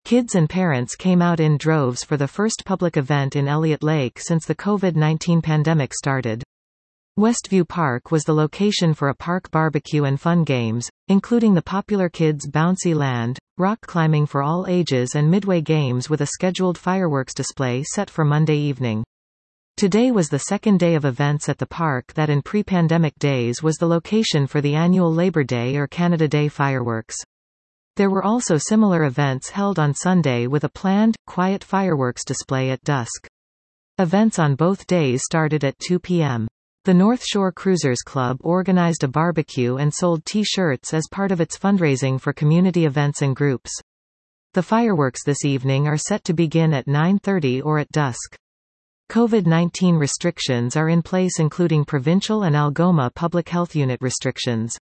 Kids and parents came out in droves for the first public event in Elliott Lake since the COVID-19 pandemic started. Westview Park was the location for a park barbecue and fun games, including the popular Kids Bouncy Land, rock climbing for all ages and midway games with a scheduled fireworks display set for Monday evening. Today was the second day of events at the park that in pre-pandemic days was the location for the annual Labor Day or Canada Day fireworks. There were also similar events held on Sunday with a planned, quiet fireworks display at dusk. Events on both days started at 2 p.m. The North Shore Cruisers Club organized a barbecue and sold T-shirts as part of its fundraising for community events and groups. The fireworks this evening are set to begin at 9:30 or at dusk. COVID-19 restrictions are in place including provincial and Algoma Public Health Unit restrictions.